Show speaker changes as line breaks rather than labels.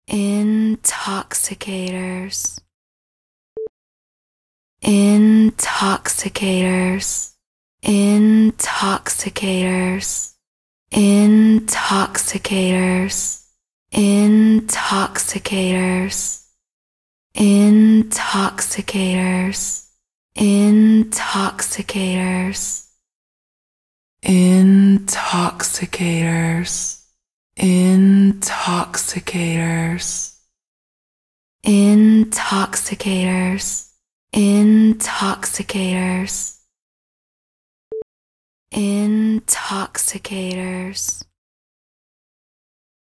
intoxicators, intoxicators, intoxicators, intoxicators, intoxicators, intoxicators, intoxicators, intoxicators, intoxicators, intoxicators, intoxicators, intoxicators.